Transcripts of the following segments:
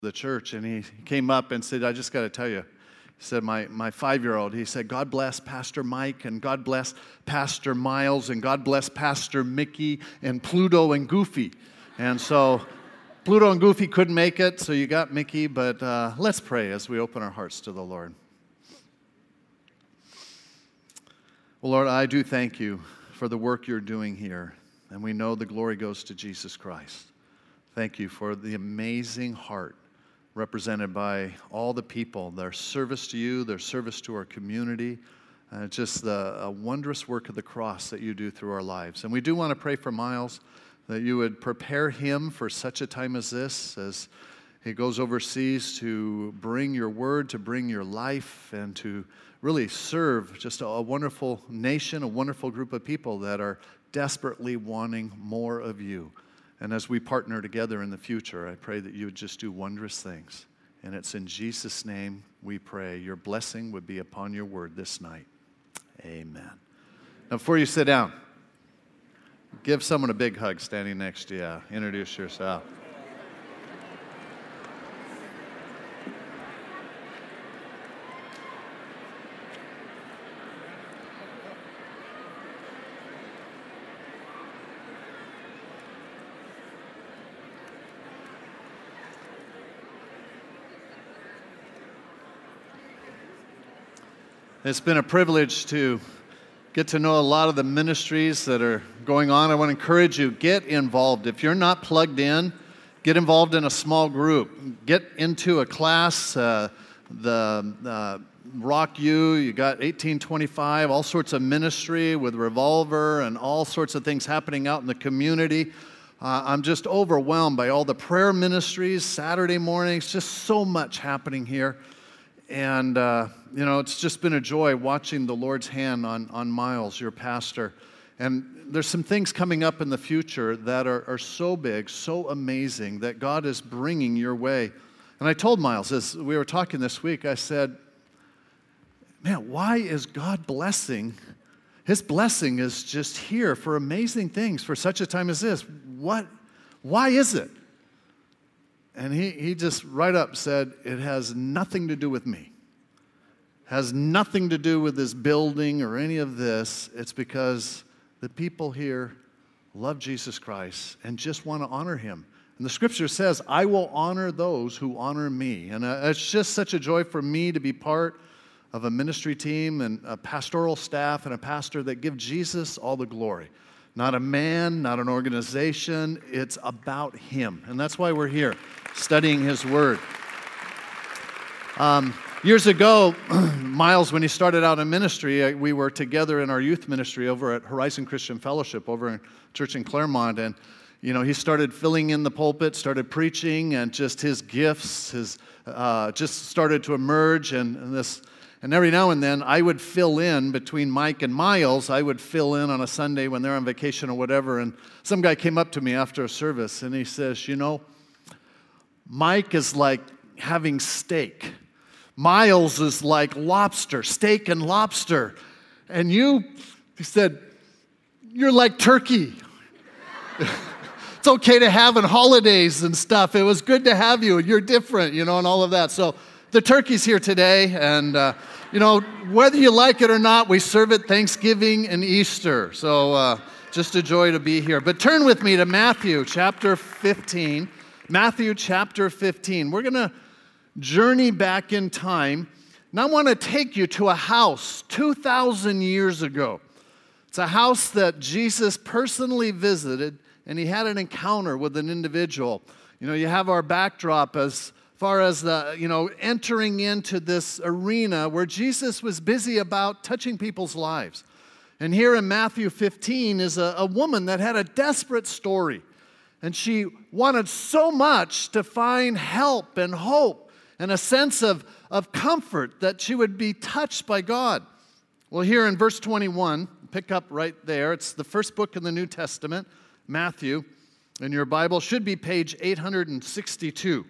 the church, and he came up and said, I just got to tell you, he said, my 5-year-old, he said, God bless Pastor Mike, and God bless Pastor Miles, and God bless Pastor Mickey, and Pluto and Goofy. And so Pluto and Goofy couldn't make it, so you got Mickey, but let's pray as we open our hearts to the Lord. Well, Lord, I do thank you for the work you're doing here, and we know the glory goes to Jesus Christ. Thank you for the amazing heart represented by all the people, their service to you, their service to our community, just a wondrous work of the cross that you do through our lives. And we do want to pray for Miles, that you would prepare him for such a time as this, as he goes overseas to bring your word, to bring your life, and to really serve just a wonderful nation, a wonderful group of people that are desperately wanting more of you. And as we partner together in the future, I pray that you would just do wondrous things. And it's in Jesus' name we pray. Your blessing would be upon your word this night. Amen. Now, before you sit down, give someone a big hug standing next to you. Introduce yourself. It's been a privilege to get to know a lot of the ministries that are going on. I want to encourage you, get involved. If you're not plugged in, get involved in a small group. Get into a class, the Rock you got 1825, all sorts of ministry with Revolver and all sorts of things happening out in the community. I'm just overwhelmed by all the prayer ministries, Saturday mornings, just so much happening here. And, it's just been a joy watching the Lord's hand on Miles, your pastor. And there's some things coming up in the future that are so big, so amazing, that God is bringing your way. And I told Miles, as we were talking this week, I said, man, why is God blessing? His blessing is just here for amazing things for such a time as this. Why is it? And he just right up said, it has nothing to do with me. Has nothing to do with this building or any of this. It's because the people here love Jesus Christ and just want to honor him. And the scripture says, I will honor those who honor me. And it's just such a joy for me to be part of a ministry team and a pastoral staff and a pastor that give Jesus all the glory. Not a man, not an organization. It's about him. And that's why we're here, studying his word. Years ago, Miles, when he started out in ministry, we were together in our youth ministry over at Horizon Christian Fellowship over in church in Claremont. And, he started filling in the pulpit, started preaching, and just his gifts just started to emerge. And every now and then, I would fill in between Mike and Miles. I would fill in on a Sunday when they're on vacation or whatever. And some guy came up to me after a service, and he says, Mike is like having steak. Miles is like lobster, steak and lobster. And he said, you're like turkey. It's okay to have on holidays and stuff. It was good to have you, and you're different, and all of that. So the turkey's here today, and, whether you like it or not, we serve it Thanksgiving and Easter. So just a joy to be here. But turn with me to Matthew chapter 15. Matthew chapter 15. We're going to journey back in time, and I want to take you to a house 2,000 years ago. It's a house that Jesus personally visited, and he had an encounter with an individual. You have our backdrop as far as entering into this arena where Jesus was busy about touching people's lives. And here in Matthew 15 is a woman that had a desperate story. And she wanted so much to find help and hope and a sense of comfort that she would be touched by God. Well, here in verse 21, pick up right there. It's the first book in the New Testament, Matthew. In your Bible, should be page 862.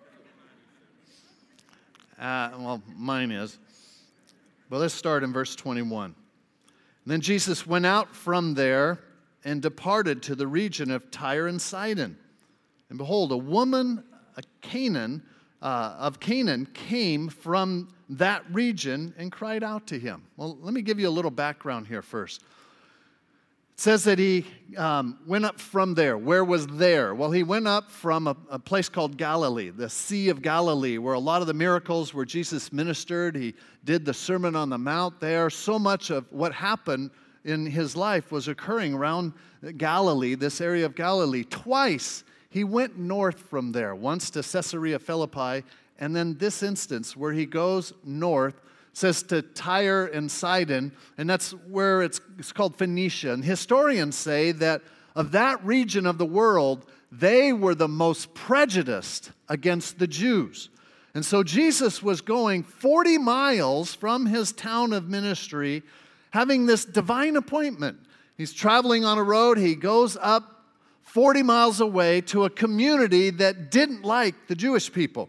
Mine is. But let's start in verse 21. Then Jesus went out from there and departed to the region of Tyre and Sidon. And behold, a woman, a Canaan, of Canaan came from that region and cried out to him. Well, let me give you a little background here first. It says that he went up from there. Where was there? Well, he went up from a place called Galilee, the Sea of Galilee, where a lot of the miracles where Jesus ministered. He did the Sermon on the Mount there. So much of what happened in his life was occurring around Galilee, this area of Galilee. Twice he went north from there, once to Caesarea Philippi, and then this instance where he goes north, says to Tyre and Sidon, and that's where it's called Phoenicia. And historians say that of that region of the world, they were the most prejudiced against the Jews. And so Jesus was going 40 miles from his town of ministry, having this divine appointment. He's traveling on a road. He goes up 40 miles away to a community that didn't like the Jewish people.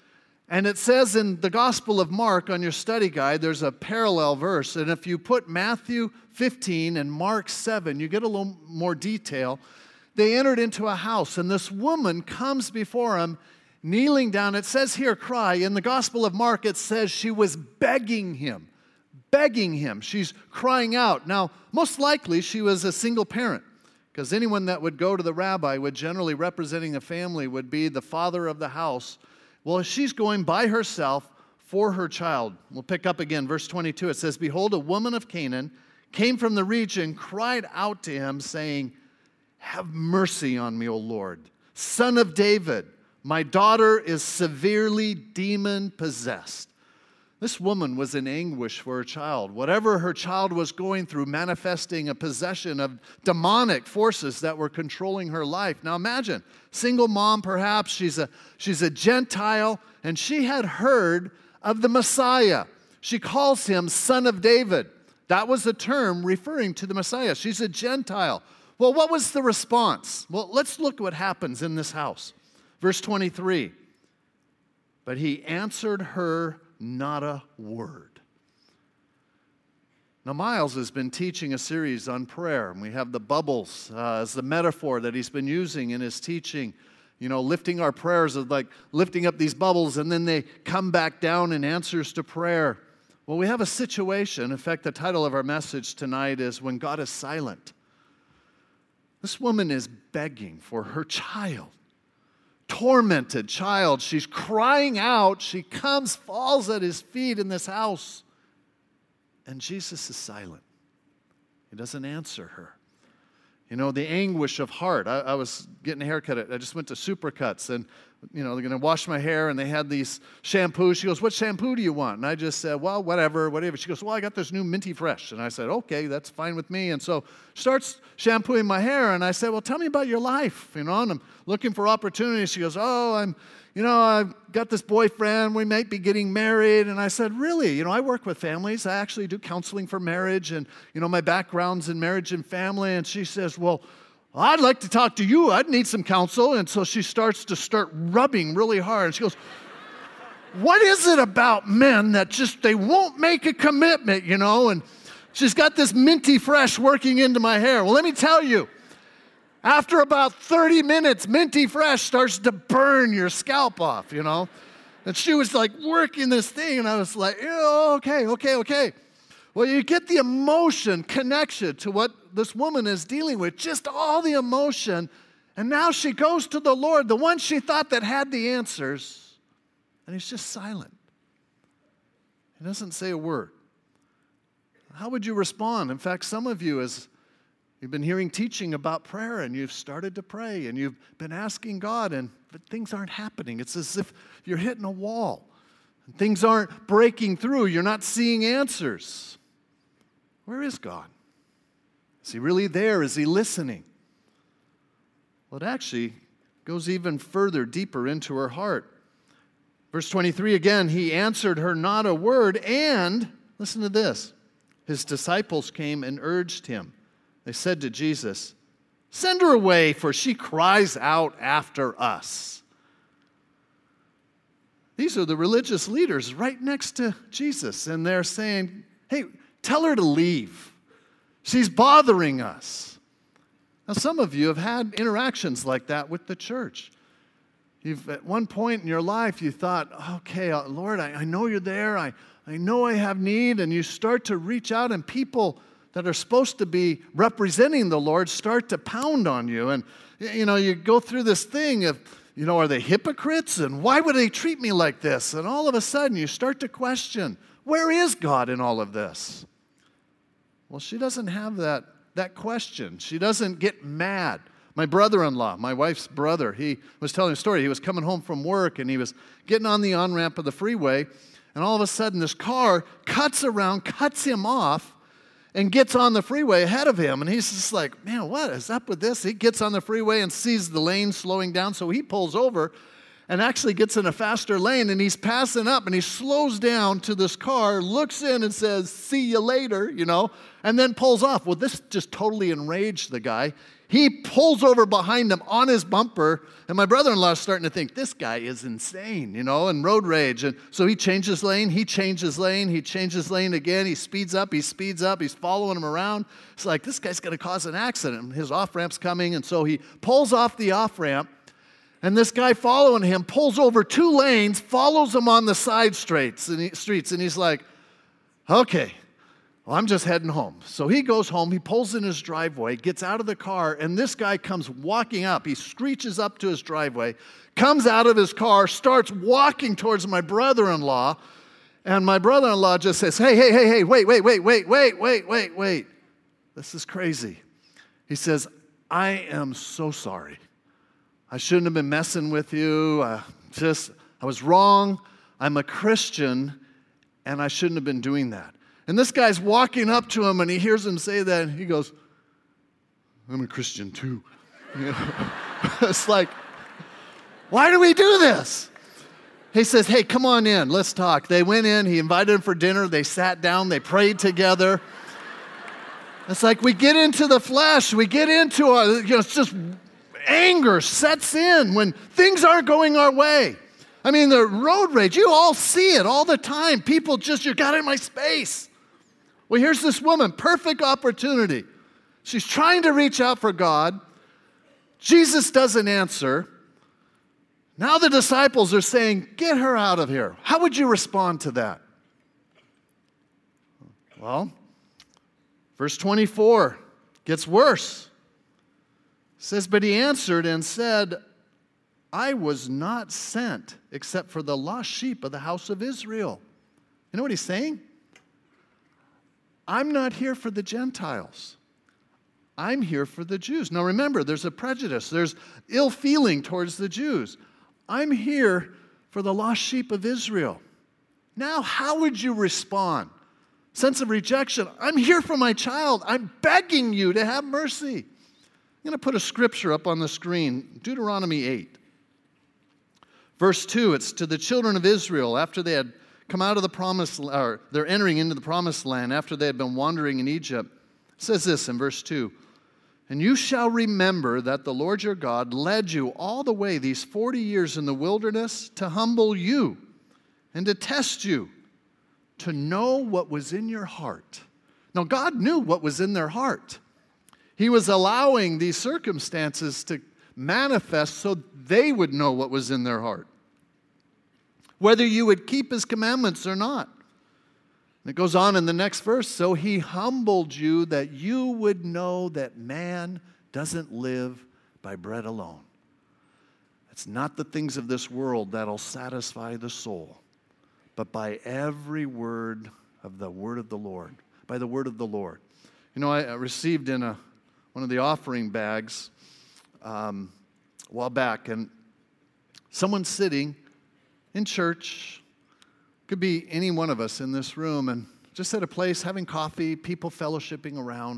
And it says in the Gospel of Mark on your study guide, there's a parallel verse. And if you put Matthew 15 and Mark 7, you get a little more detail. They entered into a house, and this woman comes before him, kneeling down. It says here, cry. In the Gospel of Mark, it says she was begging him. Begging him. She's crying out. Now, most likely she was a single parent, because anyone that would go to the rabbi, would generally representing a family, would be the father of the house. Well, she's going by herself for her child. We'll pick up again, verse 22. It says, behold, a woman of Canaan came from the region, cried out to him, saying, have mercy on me, O Lord, Son of David. My daughter is severely demon-possessed. This woman was in anguish for her child. Whatever her child was going through, manifesting a possession of demonic forces that were controlling her life. Now imagine, single mom perhaps, she's a Gentile, and she had heard of the Messiah. She calls him Son of David. That was the term referring to the Messiah. She's a Gentile. Well, what was the response? Well, let's look what happens in this house. Verse 23, but he answered her not a word. Now, Miles has been teaching a series on prayer, and we have the bubbles as the metaphor that he's been using in his teaching. You know, lifting our prayers is like lifting up these bubbles, and then they come back down in answers to prayer. Well, we have a situation. In fact, the title of our message tonight is When God is Silent. This woman is begging for her child. Tormented child. She's crying out. She comes, falls at his feet in this house. And Jesus is silent. He doesn't answer her. You know, the anguish of heart. I was getting a haircut. I just went to Supercuts, and, you know, they're going to wash my hair, and they had these shampoos. She goes, what shampoo do you want? And I just said, well, whatever. She goes, well, I got this new Minty Fresh. And I said, okay, that's fine with me. And so she starts shampooing my hair, and I said, well, tell me about your life, you know, and I'm looking for opportunities. She goes, I've got this boyfriend. We might be getting married. And I said, really? You know, I work with families. I actually do counseling for marriage, and, you know, my background's in marriage and family. And she says, well, I'd like to talk to you. I'd need some counsel. And so she starts rubbing really hard. And she goes, what is it about men that just, they won't make a commitment, you know? And she's got this Minty Fresh working into my hair. Well, let me tell you, after about 30 minutes, Minty Fresh starts to burn your scalp off, you know? And she was like working this thing, and I was like, okay. Well, you get the emotion connection to what this woman is dealing with, just all the emotion. And now she goes to the Lord, the one she thought that had the answers, and he's just silent. He doesn't say a word. How would you respond? In fact, some of you, as you've been hearing teaching about prayer, and you've started to pray, and you've been asking God, but things aren't happening. It's as if you're hitting a wall. And things aren't breaking through. You're not seeing answers. Where is God? Is he really there? Is he listening? Well, it actually goes even further, deeper into her heart. Verse 23 again, he answered her not a word, and, listen to this, his disciples came and urged him. They said to Jesus, send her away, for she cries out after us. These are the religious leaders right next to Jesus, and they're saying, hey, tell her to leave. She's bothering us. Now, some of you have had interactions like that with the church. At one point in your life, you thought, okay, Lord, I know you're there. I know I have need. And you start to reach out, and people that are supposed to be representing the Lord start to pound on you. And, you go through this thing of, are they hypocrites? And why would they treat me like this? And all of a sudden, you start to question, where is God in all of this? Well, she doesn't have that question. She doesn't get mad. My brother-in-law, my wife's brother, he was telling a story. He was coming home from work, and he was getting on the on-ramp of the freeway, and all of a sudden this car cuts him off, and gets on the freeway ahead of him. And he's just like, man, what is up with this? He gets on the freeway and sees the lane slowing down, so he pulls over and actually gets in a faster lane, and he's passing up, and he slows down to this car, looks in and says, see you later, and then pulls off. Well, this just totally enraged the guy. He pulls over behind him on his bumper, and my brother-in-law is starting to think, this guy is insane, and road rage. And so he changes lane, he changes lane again, he speeds up, he's following him around. It's like, this guy's going to cause an accident. His off-ramp's coming, and so he pulls off the off-ramp, and this guy following him pulls over 2 lanes, follows him on the side streets, and he's like, okay, well, I'm just heading home. So he goes home, he pulls in his driveway, gets out of the car, and this guy comes walking up. He screeches up to his driveway, comes out of his car, starts walking towards my brother-in-law, and my brother-in-law just says, hey, wait. This is crazy. He says, I am so sorry. I shouldn't have been messing with you. I was wrong. I'm a Christian, and I shouldn't have been doing that. And this guy's walking up to him, and he hears him say that, and he goes, I'm a Christian too. It's like, why do we do this? He says, hey, come on in, let's talk. They went in, he invited him for dinner, they sat down, they prayed together. It's like we get into the flesh, we get into it's just anger sets in when things aren't going our way. I mean, the road rage, you all see it all the time. People you got in my space. Well, here's this woman, perfect opportunity. She's trying to reach out for God. Jesus doesn't answer. Now the disciples are saying, get her out of here. How would you respond to that? Well, verse 24 gets worse. It says, but he answered and said, I was not sent except for the lost sheep of the house of Israel. You know what he's saying? I'm not here for the Gentiles. I'm here for the Jews. Now remember, there's a prejudice. There's ill feeling towards the Jews. I'm here for the lost sheep of Israel. Now, how would you respond? Sense of rejection. I'm here for my child. I'm begging you to have mercy. I'm going to put a scripture up on the screen, Deuteronomy 8. Verse 2, it's to the children of Israel after they had come out of the promised, or they're entering into the promised land after they had been wandering in Egypt. It says this in verse 2, and you shall remember that the Lord your God led you all the way these 40 years in the wilderness to humble you and to test you, to know what was in your heart. Now, God knew what was in their heart. He was allowing these circumstances to manifest so they would know what was in their heart, whether you would keep his commandments or not. And it goes on in the next verse, so he humbled you that you would know that man doesn't live by bread alone. It's not the things of this world that'll satisfy the soul, but by every word of the word of the Lord, by the word of the Lord. You know, I received in one of the offering bags a while back, and someone sitting in church, could be any one of us in this room, and just at a place having coffee, people fellowshipping around.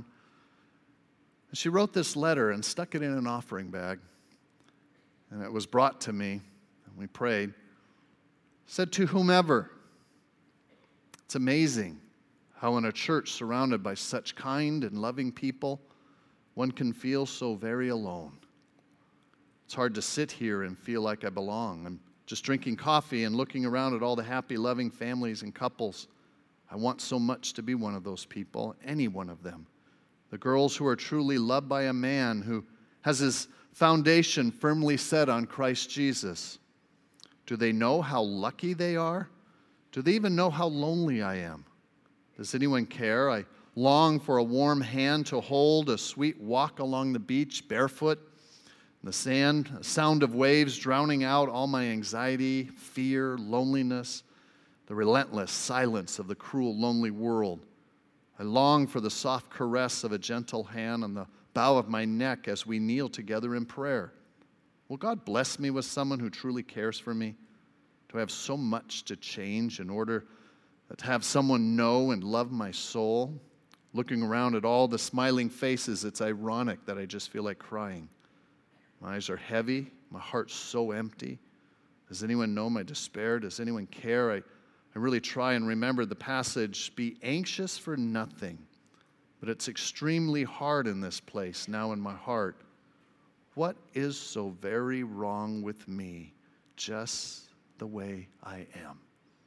And she wrote this letter and stuck it in an offering bag, and it was brought to me, and we prayed. It said, to whomever. It's amazing how in a church surrounded by such kind and loving people, one can feel so very alone. It's hard to sit here and feel like I belong. I'm just drinking coffee and looking around at all the happy, loving families and couples. I want so much to be one of those people, any one of them. The girls who are truly loved by a man who has his foundation firmly set on Christ Jesus. Do they know how lucky they are? Do they even know how lonely I am? Does anyone care? I long for a warm hand to hold, a sweet walk along the beach barefoot, in the sand, a sound of waves drowning out all my anxiety, fear, loneliness, the relentless silence of the cruel, lonely world. I long for the soft caress of a gentle hand on the bow of my neck as we kneel together in prayer. Will God bless me with someone who truly cares for me? Do I have so much to change in order to have someone know and love my soul? Looking around at all the smiling faces, it's ironic that I just feel like crying. My eyes are heavy, my heart's so empty. Does anyone know my despair? Does anyone care? I really try and remember the passage, be anxious for nothing. But it's extremely hard in this place now in my heart. What is so very wrong with me, just the way I am?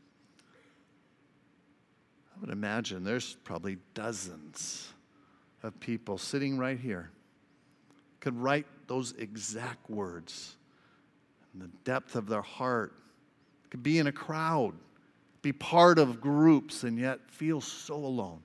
I would imagine there's probably dozens of people sitting right here could write those exact words in the depth of their heart, could be in a crowd, be part of groups, and yet feel so alone.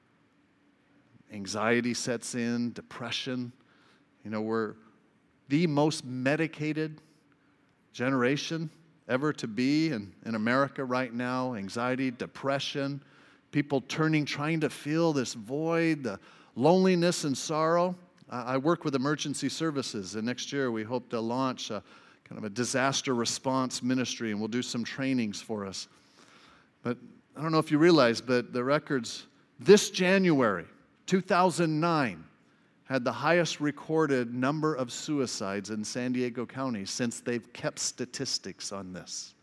Anxiety sets in, depression. We're the most medicated generation ever to be in America right now. Anxiety, depression, people trying to fill this void, the loneliness and sorrow. I work with emergency services, and next year we hope to launch a kind of a disaster response ministry, and we'll do some trainings for us. But I don't know if you realize, but the records this January, 2009, had the highest recorded number of suicides in San Diego County since they've kept statistics on this.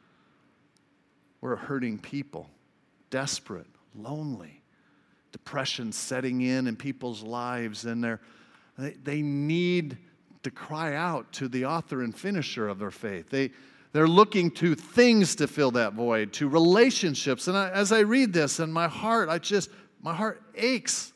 We're hurting people, desperate, lonely, depression setting in people's lives, and they need to cry out to the author and finisher of their faith. They're looking to things to fill that void, to relationships. And as I read this, and my heart aches.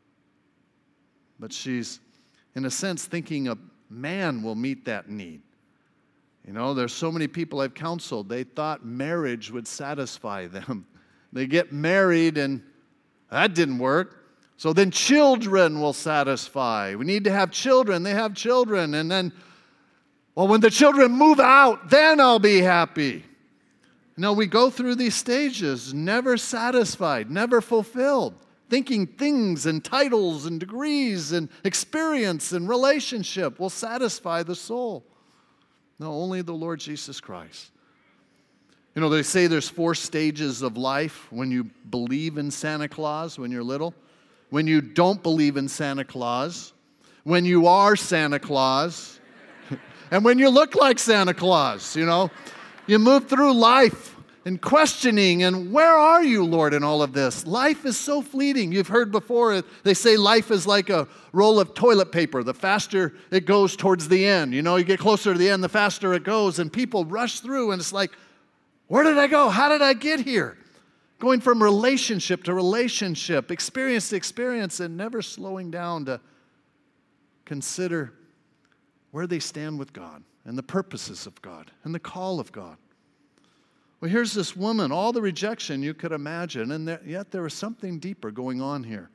But she's, in a sense, thinking a man will meet that need. There's so many people I've counseled, they thought marriage would satisfy them. They get married, and that didn't work. So then children will satisfy. We need to have children. They have children. And then, when the children move out, then I'll be happy. We go through these stages, never satisfied, never fulfilled, thinking things and titles and degrees and experience and relationship will satisfy the soul. No, only the Lord Jesus Christ. They say there's 4 stages of life when you believe in Santa Claus when you're little, when you don't believe in Santa Claus, when you are Santa Claus, and when you look like Santa Claus. You move through life and questioning, and where are you, Lord, in all of this? Life is so fleeting. You've heard before, they say life is like a roll of toilet paper. The faster it goes towards the end. You get closer to the end, the faster it goes, and people rush through, and it's like, where did I go? How did I get here? Going from relationship to relationship, experience to experience, and never slowing down to consider where they stand with God and the purposes of God and the call of God. Well, here's this woman, all the rejection you could imagine, and yet there was something deeper going on here.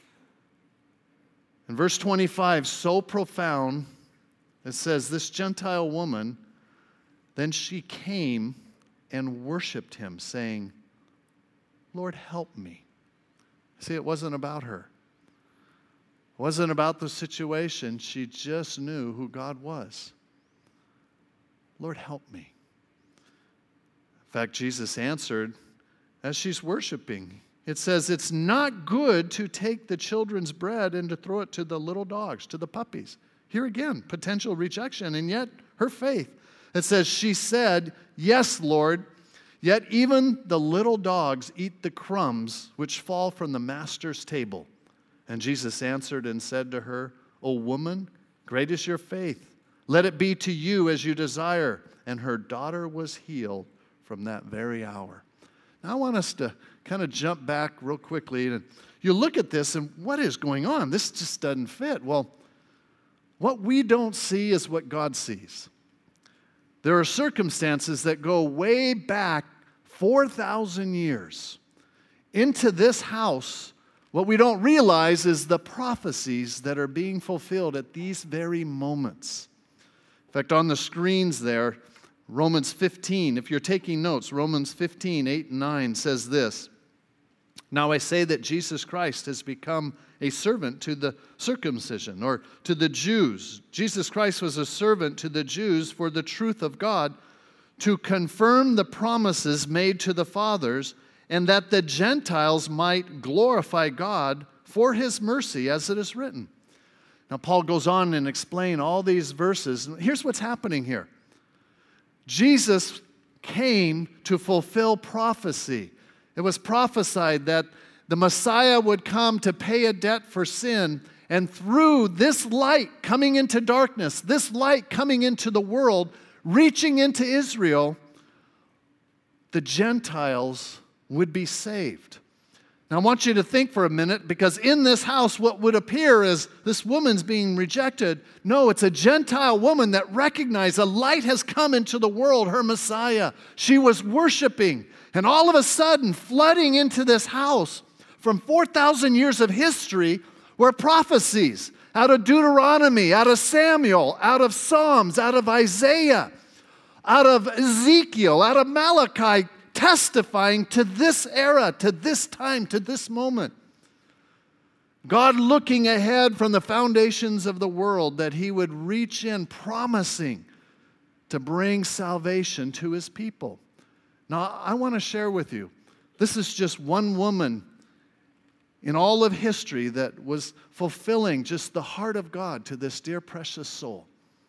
In verse 25, so profound, it says, this Gentile woman, then she came and worshiped him, saying, Lord, help me. See, it wasn't about her. It wasn't about the situation. She just knew who God was. Lord, help me. In fact, Jesus answered as she's worshiping. It says, it's not good to take the children's bread and to throw it to the little dogs, to the puppies. Here again, potential rejection, and yet her faith. It says, she said, yes, Lord, yet even the little dogs eat the crumbs which fall from the master's table. And Jesus answered and said to her, O woman, great is your faith. Let it be to you as you desire. And her daughter was healed from that very hour. Now I want us to kind of jump back real quickly. And you look at this and what is going on? This just doesn't fit. Well, What we don't see is what God sees. There are circumstances that go way back 4,000 years into this house. What we don't realize is the prophecies that are being fulfilled at these very moments. In fact, on the screens there, Romans 15, if you're taking notes, Romans 15, 8 and 9 says this, "Now I say that Jesus Christ has become a servant to the circumcision," or to the Jews. Jesus Christ was a servant to the Jews for the truth of God, to confirm the promises made to the fathers, and that the Gentiles might glorify God for his mercy, as it is written. Now, Paul goes on and explains all these verses. Here's what's happening here. Jesus came to fulfill prophecy. It was prophesied that the Messiah would come to pay a debt for sin, and through this light coming into darkness, this light coming into the world, reaching into Israel, the Gentiles would be saved. Now, I want you to think for a minute, because in this house, what would appear as this woman's being rejected, no, it's a Gentile woman that recognized a light has come into the world, her Messiah. She was worshiping, and all of a sudden, flooding into this house from 4,000 years of history were prophecies out of Deuteronomy, out of Samuel, out of Psalms, out of Isaiah, out of Ezekiel, out of Malachi, testifying to this era, to this time, to this moment. God looking ahead from the foundations of the world that he would reach in, promising to bring salvation to his people. Now, I want to share with you, this is just one woman in all of history that was fulfilling just the heart of God to this dear precious soul.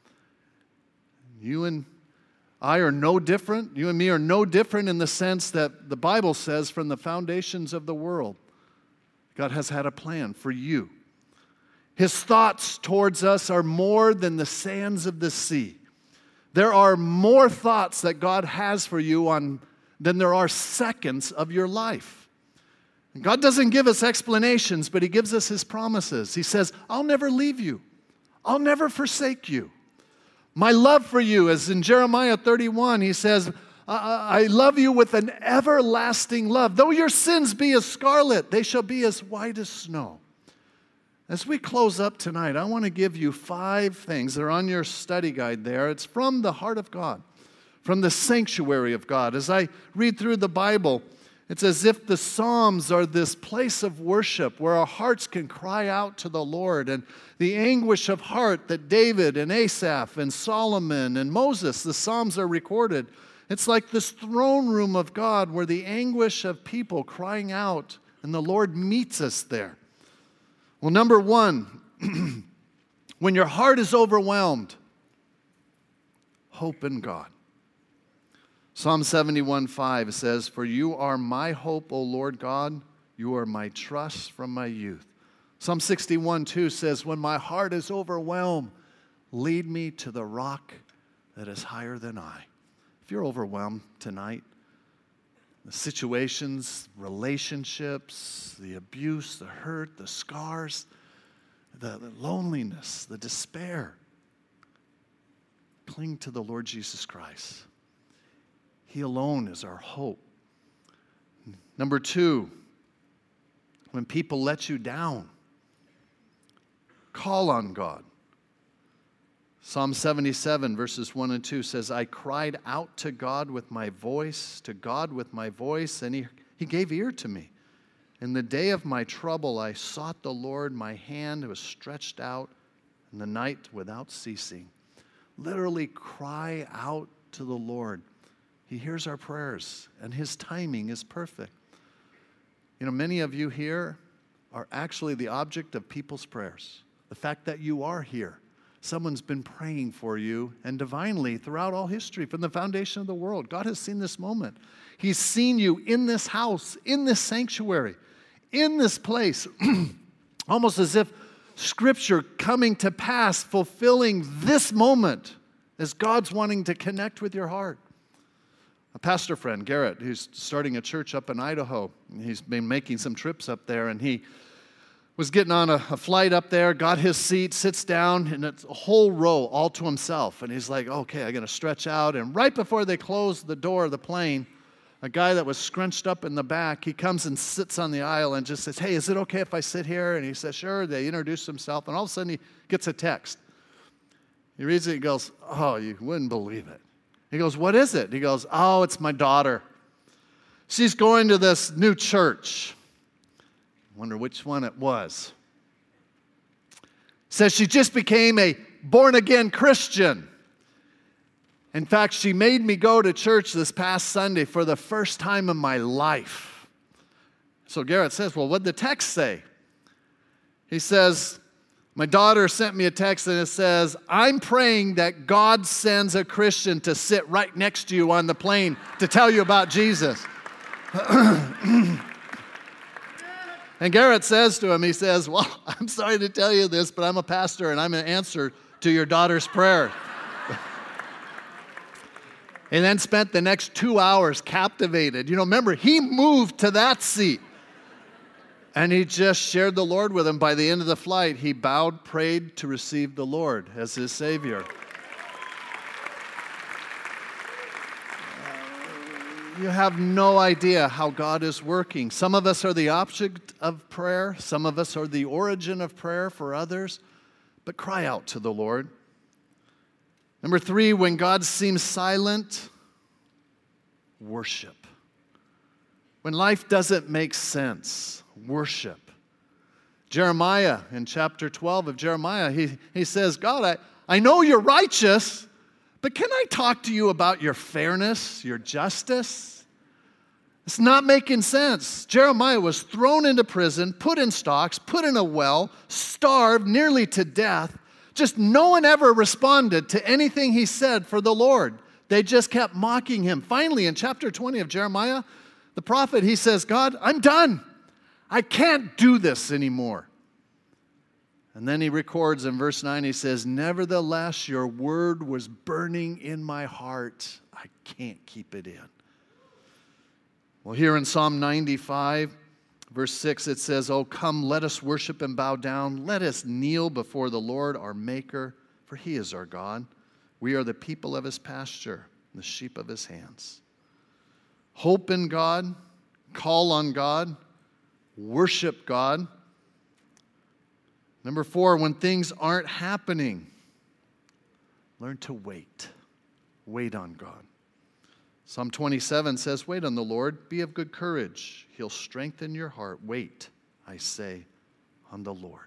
You and I are no different. You and me are no different in the sense that the Bible says from the foundations of the world, God has had a plan for you. His thoughts towards us are more than the sands of the sea. There are more thoughts that God has for you than there are seconds of your life. And God doesn't give us explanations, but he gives us his promises. He says, I'll never leave you. I'll never forsake you. My love for you, as in Jeremiah 31, he says, I love you with an everlasting love. Though your sins be as scarlet, they shall be as white as snow. As we close up tonight, I want to give you 5 things. They're on your study guide there. It's from the heart of God, from the sanctuary of God. As I read through the Bible, it's as if the Psalms are this place of worship where our hearts can cry out to the Lord, and the anguish of heart that David and Asaph and Solomon and Moses, the Psalms are recorded. It's like this throne room of God where the anguish of people crying out, and the Lord meets us there. Well, number 1, when your heart is overwhelmed, hope in God. Psalm 71:5 says, "For you are my hope, O Lord God. You are my trust from my youth." Psalm 61:2 says, "When my heart is overwhelmed, lead me to the rock that is higher than I." If you're overwhelmed tonight, the situations, relationships, the abuse, the hurt, the scars, the loneliness, the despair, cling to the Lord Jesus Christ. He alone is our hope. Number 2, when people let you down, call on God. Psalm 77, verses 1 and 2 says, "I cried out to God with my voice, and he gave ear to me. In the day of my trouble, I sought the Lord. My hand was stretched out in the night without ceasing." Literally cry out to the Lord. He hears our prayers, and his timing is perfect. You know, many of you here are actually the object of people's prayers. The fact that you are here, someone's been praying for you, and divinely throughout all history, from the foundation of the world, God has seen this moment. He's seen you in this house, in this sanctuary, in this place, almost as if Scripture coming to pass, fulfilling this moment as God's wanting to connect with your heart. A pastor friend, Garrett, who's starting a church up in Idaho, he's been making some trips up there, and he was getting on a flight up there, got his seat, sits down, and it's a whole row all to himself. And he's like, okay, I'm going to stretch out. And right before they close the door of the plane, a guy that was scrunched up in the back, he comes and sits on the aisle and just says, hey, is it okay if I sit here? And he says, sure. They introduce himself, and all of a sudden he gets a text. He reads it, he goes, oh, you wouldn't believe it. He goes, what is it? He goes, oh, it's my daughter. She's going to this new church. Wonder which one it was. Says she just became a born-again Christian. In fact, she made me go to church this past Sunday for the first time in my life. So Garrett says, well, what'd the text say? He says, my daughter sent me a text and it says, I'm praying that God sends a Christian to sit right next to you on the plane to tell you about Jesus. And Garrett says to him, he says, well, I'm sorry to tell you this, but I'm a pastor and I'm an answer to your daughter's prayer. And then spent the next 2 hours captivated. You know, remember, he moved to that seat. And he just shared the Lord with him. By the end of the flight, he bowed, prayed to receive the Lord as his Savior. You have no idea how God is working. Some of us are the object of prayer. Some of us are the origin of prayer for others. But cry out to the Lord. Number 3, when God seems silent, worship. When life doesn't make sense, worship. Jeremiah, in chapter 12 of Jeremiah, he says, God, I know you're righteous, but can I talk to you about your fairness, your justice? It's not making sense. Jeremiah was thrown into prison, put in stocks, put in a well, starved nearly to death. Just no one ever responded to anything he said for the Lord. They just kept mocking him. Finally, in chapter 20 of Jeremiah, the prophet, he says, God, I'm done. I can't do this anymore. And then he records in verse 9, he says, nevertheless, your word was burning in my heart. I can't keep it in. Well, here in Psalm 95, verse 6, it says, oh, come, let us worship and bow down. Let us kneel before the Lord, our Maker, for he is our God. We are the people of his pasture, the sheep of his hands. Hope in God, call on God, worship God. Number 4, when things aren't happening, learn to wait. Wait on God. Psalm 27 says, wait on the Lord, be of good courage. He'll strengthen your heart. Wait, I say, on the Lord.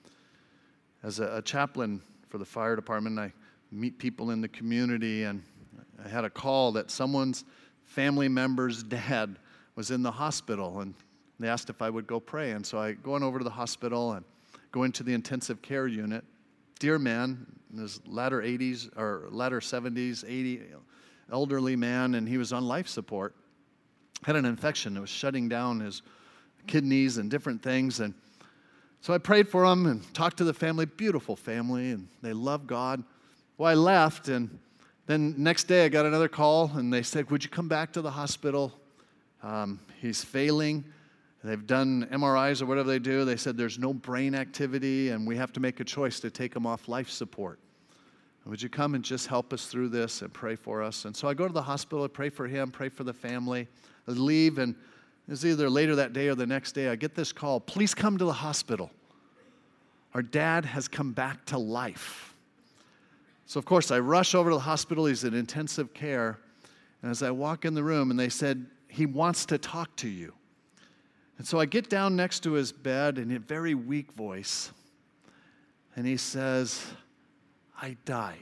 As a chaplain for the fire department, I meet people in the community, and I had a call that someone's family member's dad was in the hospital, and they asked if I would go pray. And so I go on over to the hospital and go into the intensive care unit. Dear man, in his latter 80s or latter 70s, 80, elderly man, and he was on life support. Had an infection that was shutting down his kidneys and different things. And so I prayed for him and talked to the family, beautiful family, and they love God. Well, I left, and then next day I got another call, and they said, would you come back to the hospital? He's failing. They've done MRIs or whatever they do. They said there's no brain activity, and we have to make a choice to take him off life support. Would you come and just help us through this and pray for us? And so I go to the hospital, I pray for him, pray for the family. I leave, and it was either later that day or the next day, I get this call, please come to the hospital. Our dad has come back to life. So, of course, I rush over to the hospital. He's in intensive care. And as I walk in the room, and they said, he wants to talk to you. And so I get down next to his bed in a very weak voice, and he says, I died.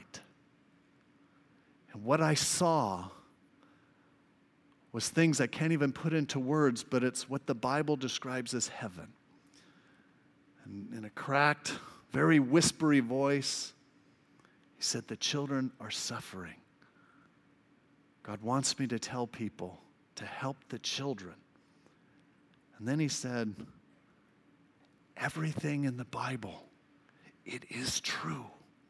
And what I saw was things I can't even put into words, but it's what the Bible describes as heaven. And in a cracked, very whispery voice, he said, the children are suffering. God wants me to tell people to help the children. And then he said, everything in the Bible, it is true.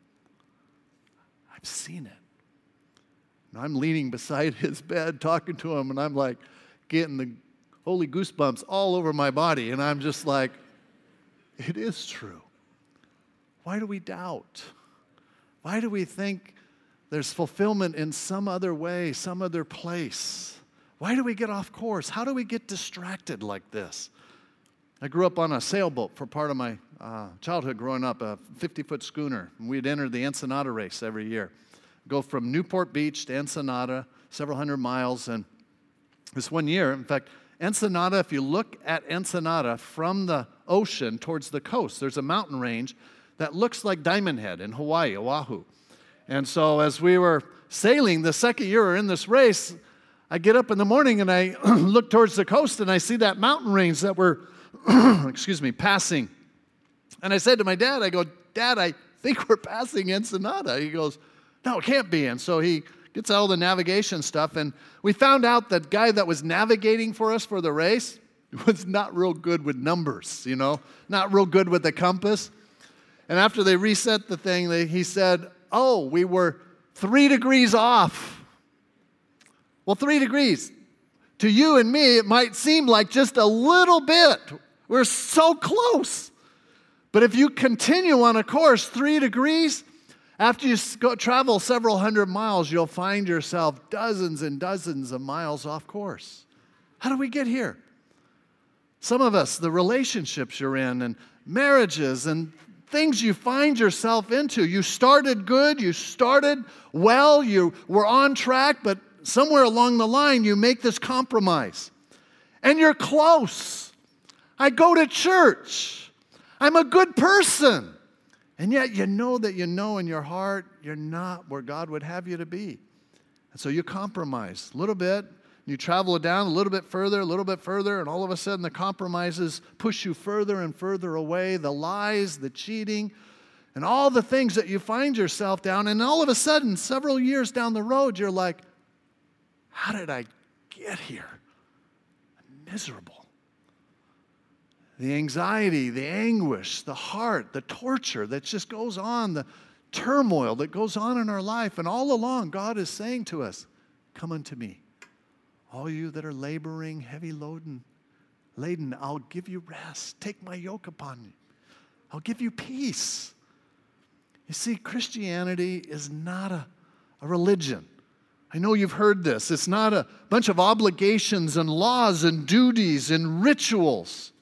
I've seen it. And I'm leaning beside his bed talking to him, and I'm like getting the holy goosebumps all over my body. And I'm just like, It is true. Why do we doubt? Why do we think there's fulfillment in some other way, some other place? Why do we get off course? How do we get distracted like this? I grew up on a sailboat for part of my childhood growing up, a 50-foot schooner. And we'd enter the Ensenada race every year. Go from Newport Beach to Ensenada, several hundred miles. And this one year, in fact, Ensenada, if you look at Ensenada from the ocean towards the coast, there's a mountain range that looks like Diamond Head in Hawaii, Oahu. And so as we were sailing the second year we were in this race, I get up in the morning and I look towards the coast and I see that mountain range that we're, passing. And I said to my dad, I go, Dad, I think we're passing Ensenada. He goes, no, it can't be. And so he gets all the navigation stuff. And we found out that guy that was navigating for us for the race was not real good with numbers, not real good with the compass. And after they reset the thing, he said, oh, we were 3 degrees off. Well, 3 degrees. To you and me, it might seem like just a little bit. We're so close. But if you continue on a course 3 degrees, after you travel several hundred miles, you'll find yourself dozens and dozens of miles off course. How do we get here? Some of us, the relationships you're in and marriages and things you find yourself into. You started good, you started well, you were on track, but somewhere along the line you make this compromise. And you're close. I go to church. I'm a good person. And yet you know that you know in your heart you're not where God would have you to be. And so you compromise a little bit. You travel it down a little bit further, and all of a sudden the compromises push you further and further away, the lies, the cheating, and all the things that you find yourself down. And all of a sudden, several years down the road, you're like, how did I get here? I'm miserable. The anxiety, the anguish, the heart, the torture that just goes on, the turmoil that goes on in our life. And all along, God is saying to us, come unto me. All you that are laboring, heavy laden, I'll give you rest. Take my yoke upon you. I'll give you peace. You see, Christianity is not a religion. I know you've heard this. It's not a bunch of obligations and laws and duties and rituals.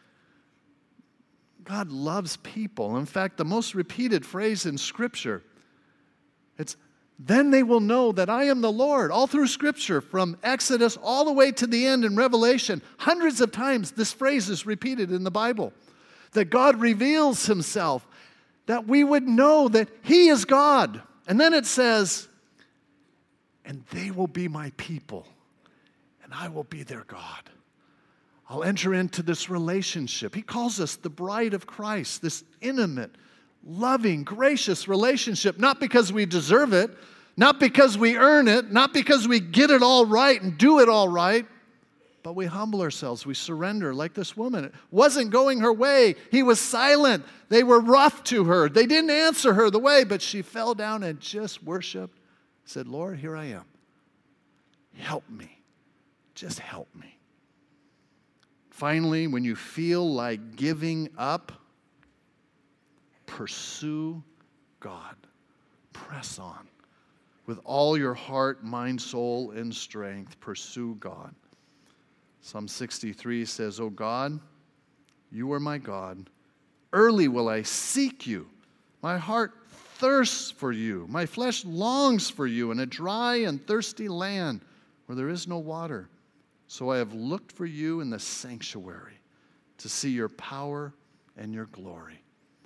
God loves people. In fact, the most repeated phrase in Scripture, it's, then they will know that I am the Lord. All through Scripture, from Exodus all the way to the end in Revelation, hundreds of times this phrase is repeated in the Bible. That God reveals Himself, that we would know that He is God. And then it says, and they will be my people, and I will be their God. I'll enter into this relationship. He calls us the bride of Christ, this intimate, loving, gracious relationship, not because we deserve it, not because we earn it, not because we get it all right and do it all right, but we humble ourselves, we surrender like this woman. It wasn't going her way. He was silent. They were rough to her. They didn't answer her the way, but she fell down and just worshiped, said, Lord, here I am. Help me. Just help me. Finally, when you feel like giving up, pursue God. Press on. With all your heart, mind, soul, and strength, pursue God. Psalm 63 says, O God, you are my God. Early will I seek you. My heart thirsts for you. My flesh longs for you in a dry and thirsty land where there is no water. So I have looked for you in the sanctuary to see your power and your glory.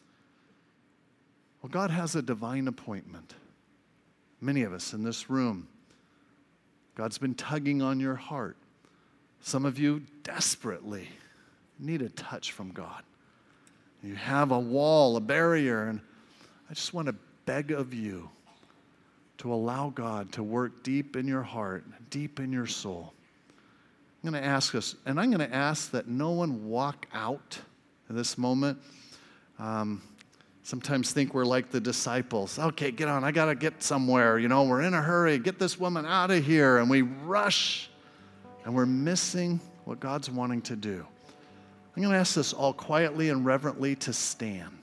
Well, God has a divine appointment. Many of us in this room, God's been tugging on your heart. Some of you desperately need a touch from God. You have a wall, a barrier, and I just want to beg of you to allow God to work deep in your heart, deep in your soul. I'm going to ask us, and I'm going to ask that no one walk out in this moment. Sometimes think we're like the disciples. Okay, get on. I got to get somewhere. We're in a hurry. Get this woman out of here. And we rush, and we're missing what God's wanting to do. I'm going to ask us all quietly and reverently to stand.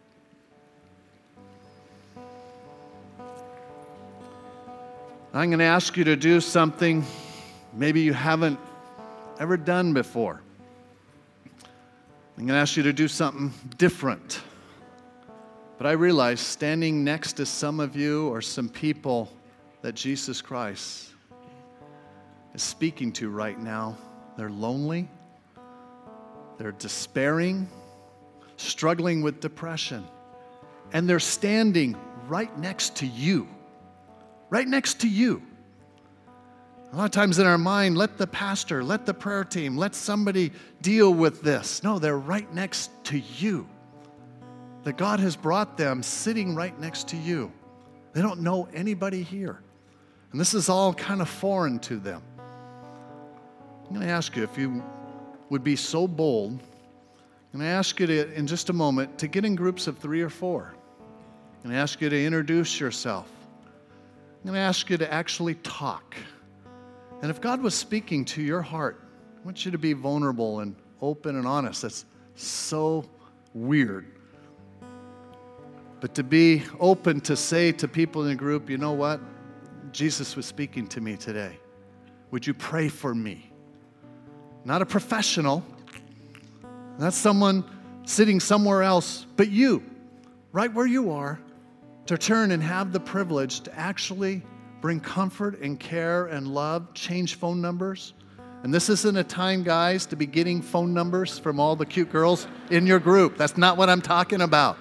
I'm going to ask you to do something maybe you haven't ever done before. I'm going to ask you to do something different. But I realize standing next to some of you are some people that Jesus Christ is speaking to right now. They're lonely. They're despairing, struggling with depression. And they're standing right next to you. Right next to you. A lot of times in our mind, let the pastor, let the prayer team, let somebody deal with this. No, they're right next to you. That God has brought them sitting right next to you. They don't know anybody here. And this is all kind of foreign to them. I'm going to ask you if you would be so bold. I'm going to ask you to, in just a moment, to get in groups of 3 or 4. I'm going to ask you to introduce yourself. I'm going to ask you to actually talk. And if God was speaking to your heart, I want you to be vulnerable and open and honest. That's so weird. But to be open to say to people in the group, you know what? Jesus was speaking to me today. Would you pray for me? Not a professional. Not someone sitting somewhere else, but you, right where you are, to turn and have the privilege to actually bring comfort and care and love, change phone numbers. And this isn't a time, guys, to be getting phone numbers from all the cute girls in your group. That's not what I'm talking about.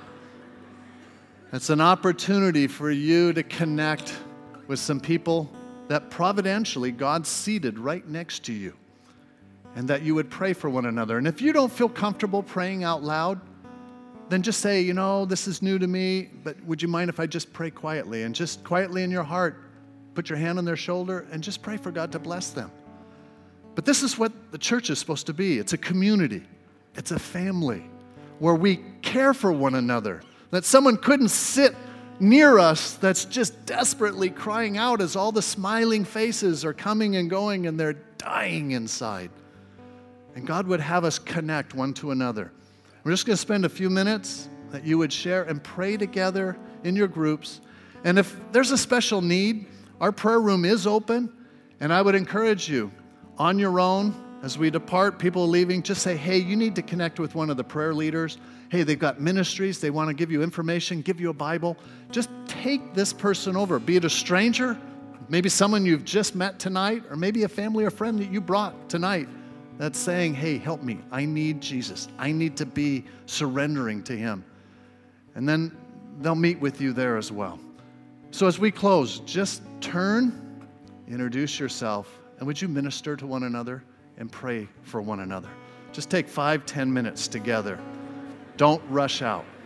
It's an opportunity for you to connect with some people that providentially God seated right next to you, and that you would pray for one another. And if you don't feel comfortable praying out loud, then just say, you know, this is new to me, but would you mind if I just pray quietly? And just quietly in your heart, put your hand on their shoulder and just pray for God to bless them. But this is what the church is supposed to be. It's a community. It's a family where we care for one another. That someone couldn't sit near us that's just desperately crying out as all the smiling faces are coming and going and they're dying inside. And God would have us connect one to another. We're just going to spend a few minutes that you would share and pray together in your groups. And if there's a special need, our prayer room is open. And I would encourage you, on your own, as we depart, people leaving, just say, hey, you need to connect with one of the prayer leaders. Hey, they've got ministries. They want to give you information, give you a Bible. Just take this person over, be it a stranger, maybe someone you've just met tonight, or maybe a family or friend that you brought tonight that's saying, hey, help me. I need Jesus. I need to be surrendering to Him. And then they'll meet with you there as well. So as we close, just turn, introduce yourself, and would you minister to one another and pray for one another? Just take 5-10 minutes together. Don't rush out.